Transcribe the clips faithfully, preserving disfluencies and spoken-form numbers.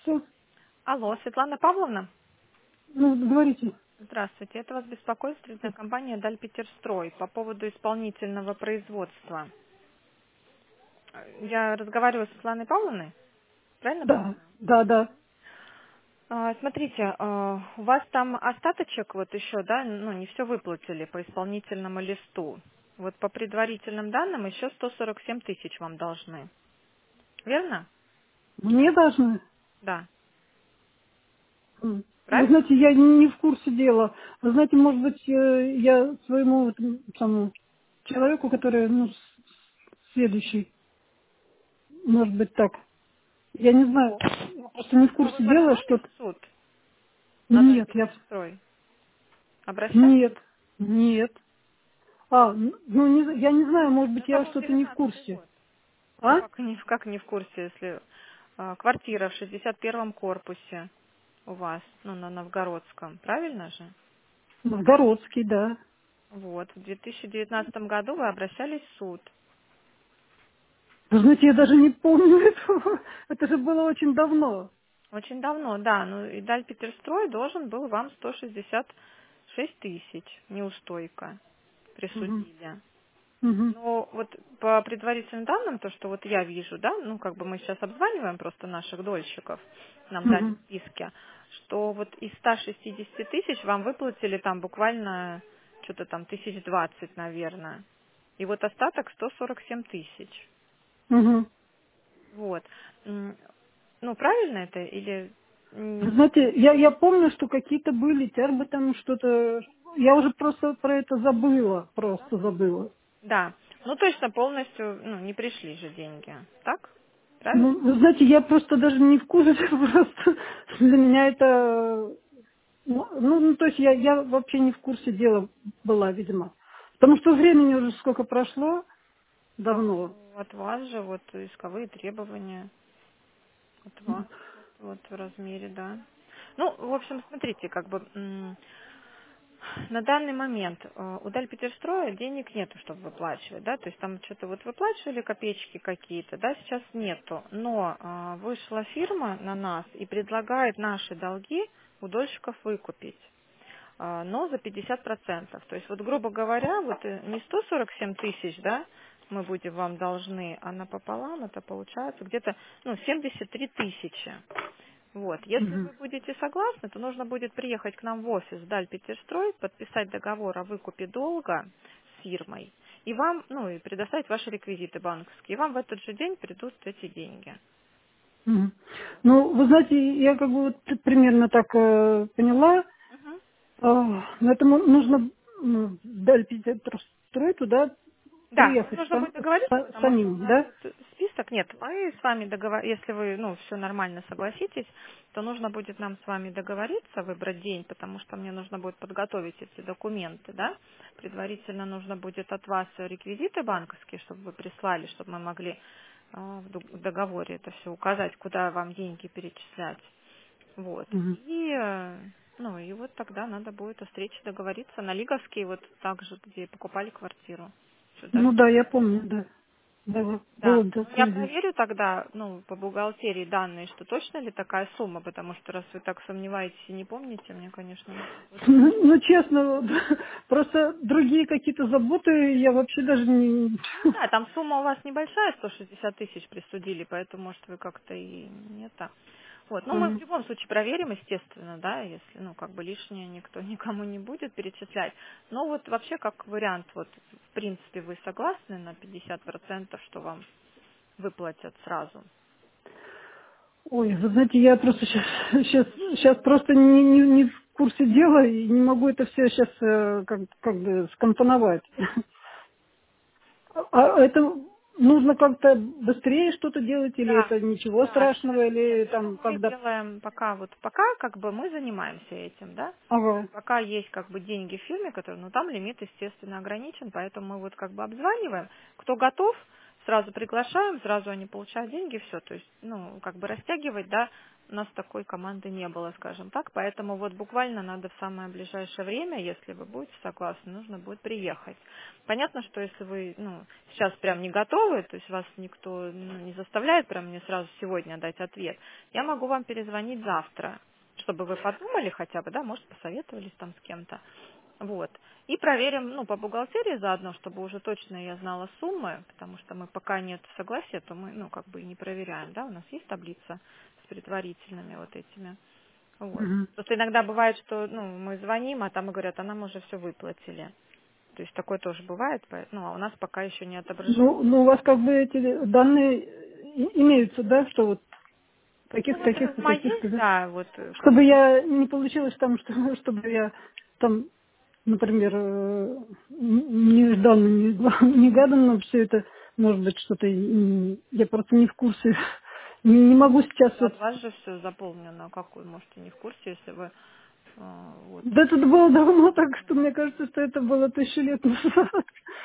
Что? Алло, Светлана Павловна? Ну, говорите. Здравствуйте, это вас беспокоит строительная компания Дальпетерстрой по поводу исполнительного производства. Я разговариваю с Светланой Павловной, правильно Да, понимаю? да, да. А, смотрите, а, у вас там остаточек вот еще, да, ну не все выплатили по исполнительному листу. Вот по предварительным данным еще сто сорок семь тысяч вам должны. Верно? Мне должны. Да. М. Вы Правильно? знаете, я не в курсе дела. Вы знаете, может быть, э, я своему вот, м, самому человеку, который, ну, с- следующий, может быть, так. Я не знаю, я просто не в Но вы курсе дела, подавали что... в суд на Нет, я... Дальпетерстрой? Обращались? Нет, нет. А, н- ну, не, я не знаю, может быть, Это я был что-то не в девятнадцатый курсе. год. Ну А? как не, как не в курсе, если а, квартира в шестьдесят первом корпусе у вас, ну на Новгородском, правильно же? Новгородский, да. Вот, в две тысячи девятнадцатом году вы обращались в суд. Вы знаете, я даже не помню этого. Это же было очень давно. Очень давно, да, ну и Дальпетерстрой должен был вам сто шестьдесят шесть тысяч, неустойка, Мгм. присудили. Мгм. Но вот по предварительным данным, то, что вот я вижу, да, ну как бы мы сейчас обзваниваем просто наших дольщиков, нам дали Мгм. списки, что вот из ста шестидесяти тысяч вам выплатили там буквально что-то там тысяч двадцать, наверное. И вот остаток сто сорок семь тысяч. Мгм. Вот. М, Ну, правильно это или Вы не знаете, совсем? я, я помню, что какие-то были тярбы там что-то. Я уже просто про это забыла, просто забыла. Да. Ну, точно полностью, ну, не пришли же деньги. Так? Правильно? Ну, вы знаете, я просто даже не в курсе, просто для меня это... Ну, ну, ну, то есть я, я вообще не в курсе дела была, видимо. Потому что времени уже сколько прошло, Да, давно. ну, от вас же вот исковые требования. От вас вот, вот в размере, да. Ну, в общем, смотрите, как бы м, на данный момент э, у Дальпетерстроя денег нету, чтобы выплачивать, да, то есть там что-то вот выплачивали копеечки какие-то, да, сейчас нету, но э, вышла фирма на нас и предлагает наши долги у дольщиков выкупить, э, но за пятьдесят процентов. То есть вот, грубо говоря, вот э, не сто сорок семь тысяч, да, мы будем вам должны, а напополам это получается где-то, ну, семьдесят три тысячи. Вот. Если Мгм. вы будете согласны, то нужно будет приехать к нам в офис Дальпетерстрой, подписать договор о выкупе долга с фирмой, и вам, ну, и предоставить ваши реквизиты банковские. И вам в этот же день придут эти деньги. Мгм. Ну, вы знаете, я как бы вот примерно так э, поняла. Мгм. А, но это мо- нужно ну, вдаль Питерстрой туда Да, вам приехать нужно сам- будет договориться, са- потому что у самим, нас да? вот список нет. Мы с вами договор... если вы, ну, все нормально согласитесь, то нужно будет нам с вами договориться, выбрать день, потому что мне нужно будет подготовить эти документы, да. Предварительно нужно будет от вас реквизиты банковские, чтобы вы прислали, чтобы мы могли а, в ду- в договоре это все указать, куда вам деньги перечислять. Вот. Мгм. И, э, ну, и вот тогда надо будет о встрече договориться на Лиговский, вот так же, где покупали квартиру. Сюда. Ну да, я помню, да. Да, Да. было да, Ну, я вроде. проверю тогда, ну, по бухгалтерии данные, что точно ли такая сумма, потому что раз вы так сомневаетесь и не помните, мне, конечно, нужно будет. Ну, ну, честно, вот, просто другие какие-то заботы я вообще даже не... Ну да, там сумма у вас небольшая, сто шестьдесят тысяч присудили, поэтому, может, вы как-то и не это. Вот, ну, мы в Мгм. любом случае проверим, естественно, да, если, ну, как бы лишнее никто никому не будет перечислять. Но вот вообще, как вариант, вот, в принципе, вы согласны на пятьдесят процентов, что вам выплатят сразу? Ой, вы знаете, я просто сейчас, сейчас, сейчас просто не, не, не в курсе дела и не могу это все сейчас как, как бы скомпоновать. А это нужно как-то быстрее что-то делать, или Да, это ничего да, это страшного, нет, или это там мы когда... делаем пока вот пока как бы мы занимаемся этим, да. Ага. Пока есть как бы деньги в фирме, которые, ну там лимит естественно ограничен, поэтому мы вот как бы обзваниваем, кто готов сразу приглашаем, сразу они получают деньги, все. То есть, ну, как бы растягивать, да, у нас такой команды не было, скажем так. Поэтому вот буквально надо в самое ближайшее время, если вы будете согласны, нужно будет приехать. Понятно, что если вы, ну, сейчас прям не готовы, то есть вас никто, ну, не заставляет прям мне сразу сегодня дать ответ, я могу вам перезвонить завтра, чтобы вы подумали хотя бы, да, может, посоветовались там с кем-то. Вот. И проверим, ну, по бухгалтерии заодно, чтобы уже точно я знала суммы, потому что мы пока нет согласия, то мы, ну, как бы и не проверяем, да, у нас есть таблица с предварительными вот этими. Вот. Мгм. Просто иногда бывает, что, ну, мы звоним, а там и говорят, а нам уже все выплатили. То есть такое тоже бывает, поэтому, ну, а у нас пока еще не отображено. Ну, ну, у вас как бы эти данные и- имеются, да, что вот Ну, таких, вот таких-то, резюме таких-то, есть, да? да, вот, э, как Чтобы я не получилось там, что, чтобы я там, например, э, нежданно, негаданно все это, может быть, что-то, м, я просто не в курсе, не, не могу сейчас от вот. вас же все заполнено, как вы можете не в курсе, если вы, э, вот, Да это было давно так, что мне кажется, что это было тысячу лет назад.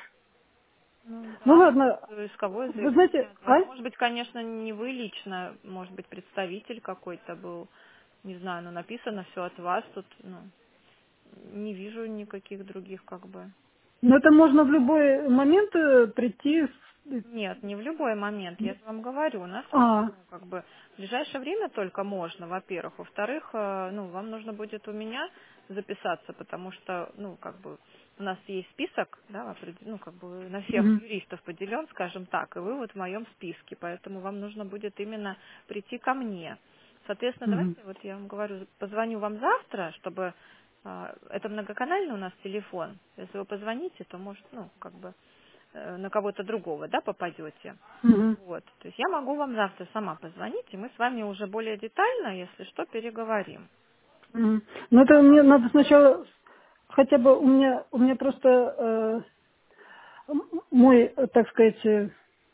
ну Ну да, вот ладно, э, исковое вы знаете, заявление от вас. а? Может быть, конечно, не вы лично, может быть, представитель какой-то был, не знаю, но написано все от вас тут, ну, не вижу никаких других как бы. Ну это можно в любой момент э, прийти. с- Нет, не в любой момент, я же вам говорю, у нас вот, А, ну, как бы в ближайшее время только можно, во-первых. Во-вторых, э, ну, вам нужно будет у меня записаться, потому что, ну, как бы у нас есть список, да, опред- ну, как бы на всех мгм, юристов поделен, скажем так, и вы вот в моем списке, поэтому вам нужно будет именно прийти ко мне. Соответственно, мгм, давайте, вот я вам говорю, позвоню вам завтра, чтобы э, это многоканальный у нас телефон. Если вы позвоните, то может, ну, как бы э, на кого-то другого, да, попадете. мгм, Вот. То есть я могу вам завтра сама позвонить, и мы с вами уже более детально, если что, переговорим. мгм. Ну это мне надо сначала, хотя бы у меня, у меня просто э, м- мой, э, так сказать, э,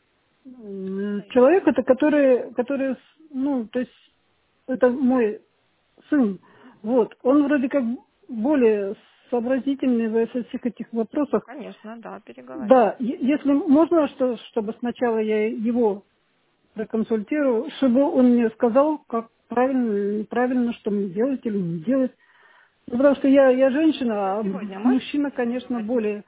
м, человек, это который, который, с- ну, то есть это мой сын. Вот, он вроде как более сообразительный во всех этих вопросах. Конечно, да, переговорим. Да, е- если можно, что, чтобы сначала я его проконсультирую, чтобы он мне сказал, как правильно или неправильно, что мне делать или не делать. Ну, потому что я, я женщина, а Сегодня можете мужчина, конечно, переговорить? более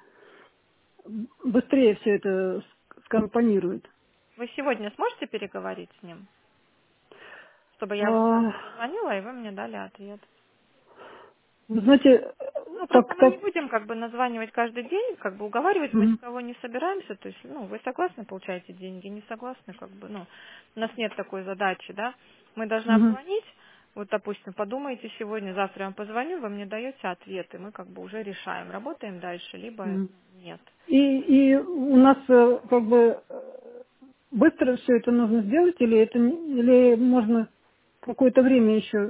быстрее все это ск- скомпонирует. Вы сегодня сможете переговорить с ним? Чтобы я вам А, завтра позвонила, и вы мне дали ответ. вы знаете, Ну, просто так, мы не так, будем как бы названивать каждый день, как бы уговаривать мы мгм, никого не собираемся. То есть, ну, вы согласны, получаете деньги, не согласны, как бы, ну, у нас нет такой задачи, да. Мы должны мгм, обзвонить, вот, допустим, подумайте сегодня, завтра я вам позвоню, вы мне даете ответ, и мы как бы уже решаем, работаем дальше, либо мгм. нет. И, и у нас э, как бы э, быстро все это нужно сделать, или это не- или можно какое-то время еще?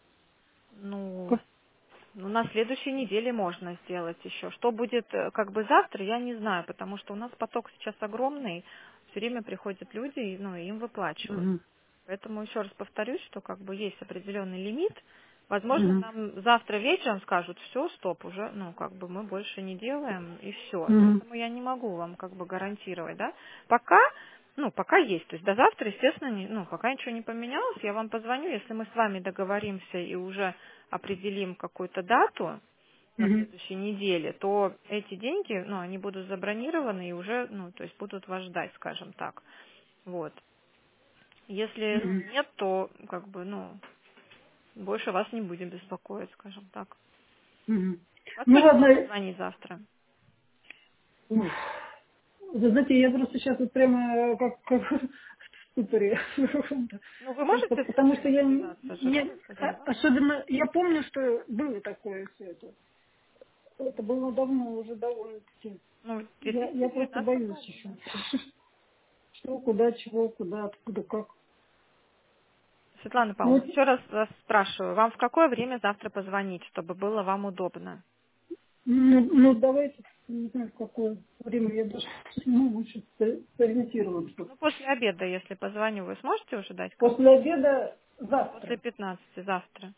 Ну, Как- ну, на следующей неделе можно сделать еще. Что будет э, как бы завтра, я не знаю, потому что у нас поток сейчас огромный, все время приходят люди, и, ну, и им выплачивают. Мгм, Поэтому еще раз повторюсь, что как бы есть определенный лимит. Возможно, мгм, нам завтра вечером скажут, все, стоп, уже, ну, как бы мы больше не делаем, и все. мгм, Поэтому я не могу вам как бы гарантировать, да. Пока, ну, пока есть. То есть до завтра, естественно, не- ну, пока ничего не поменялось, я вам позвоню, если мы с вами договоримся и уже определим какую-то дату на мгм, следующей неделе, то эти деньги, ну, они будут забронированы и уже, ну, то есть будут вас ждать, скажем так. Вот. Если ну, мгм, нет, то как бы, ну, больше вас не будем беспокоить, скажем так. мгм. Во Ну сколько ладно, вам позвонить завтра? уф. Вы знаете, я просто сейчас вот прямо э, как, как в ступоре. Ну, вы Просто можете потому что я не, связаться же, да, не- если а- позвонить? особенно, я помню, что было такое все это. Это было давно, уже довольно-таки. Ну, в Я, я просто девятнадцатом боюсь году, еще. да. Что, куда, чего, куда, откуда, как. Светлана Ну, Павловна, вот, еще раз вас спрашиваю, вам в какое время завтра позвонить, чтобы было вам удобно? ну, ну, давайте, не знаю, в какое время я даже не могу сейчас со- сориентироваться. Ну, после обеда, если позвоню, вы сможете уже дать После какой-то? обеда После завтра. пятнадцати завтра.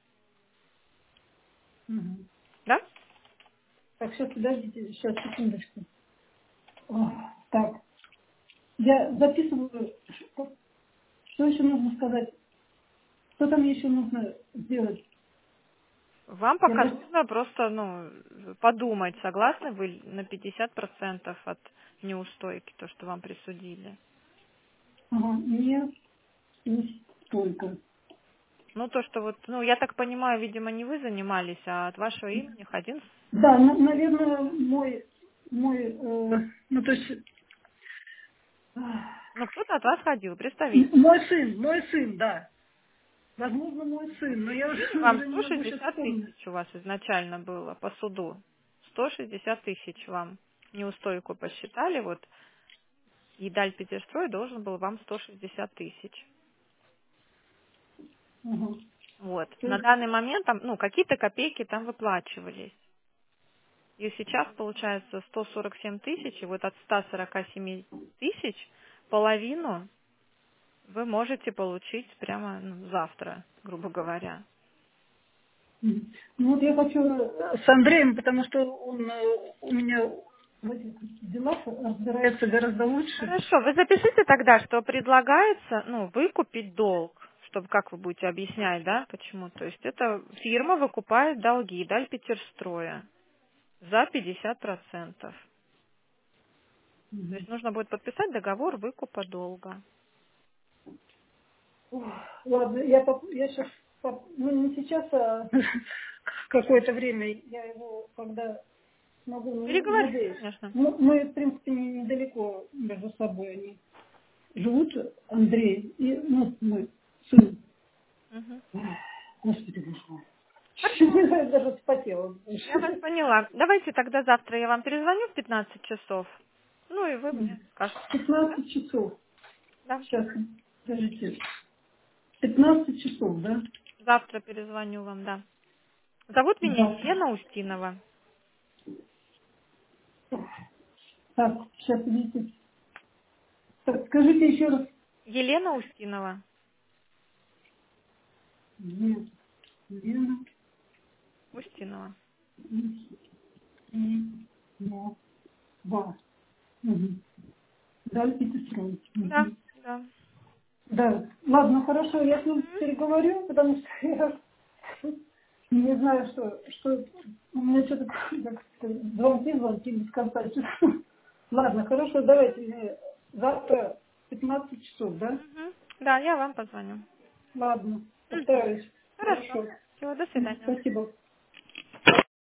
Мгм. Да? Так, сейчас, подождите, сейчас, секундочку. О, так, Я записываю, что, что еще нужно сказать, что там еще нужно сделать. Вам Я пока просто... нужно просто, ну, подумать, согласны вы на пятьдесят процентов от неустойки, то, что вам присудили. Ага, нет, не столько. Ну, то, что вот, ну, я так понимаю, видимо, не вы занимались, а от вашего имени один. Да, на- наверное, мой, мой, э, ну то есть, э, Ну, кто-то от вас ходил, представитель. м- мой сын, мой сын, да. Возможно, мой сын, но я уже, Присудили вам уже не сто могу сейчас шестьдесят вспомнить. тысяч у вас изначально было по суду. сто шестьдесят тысяч вам неустойку посчитали, вот, и Даль Петерстрой должен был вам сто шестьдесят тысяч. Ага. Вот. То На есть, данный момент там, ну, какие-то копейки там выплачивались. И сейчас получается сто сорок семь тысяч, и вот от ста сорока семи тысяч половину вы можете получить прямо ну, завтра, грубо говоря. м. ну вот я хочу э, с Андреем, потому что он э, у меня в этих делах разбирается гораздо лучше. Хорошо, вы запишите тогда, что предлагается, ну, выкупить долг, чтобы как вы будете объяснять, да, почему. То есть это фирма выкупает долги Даль Петерстроя за пятьдесят процентов. То есть Мгм. нужно будет подписать договор выкупа долга. Ох, ладно, я, поп- я сейчас, ну не сейчас, а какое-то время я его, когда смогу, ну, Переговорите, надеюсь. конечно. Ну, мы, в принципе, не- недалеко между собой они живут, Андрей и, ну, мой сын. Мгм. Ах, Господи, боже мой. Хорошо. Я даже вспотела. Я вас поняла. Давайте тогда завтра я вам перезвоню в пятнадцать часов. Ну и вы мне скажете. Да? пятнадцать часов. Да. Сейчас, подождите. пятнадцать часов, да? Завтра перезвоню вам, да. Зовут меня Да. Елена Устинова. Так, сейчас, видите. Так, скажите еще раз. Елена Устинова. Нет. Лена. Устинова. И, но, ба. Мгм. Дальше Петров. Да, Мгм. да. Да. Ладно, хорошо, я с ним Мгм. переговорю, потому что я не знаю, что, что у меня что-то как сказать, звонки, звонки без конца. Ладно, хорошо, давайте мне завтра пятнадцать часов, да? Мгм. Да, я вам позвоню. Ладно, Мгм. постараюсь. Хорошо. Хорошо. Всего, до М, свидания. Спасибо.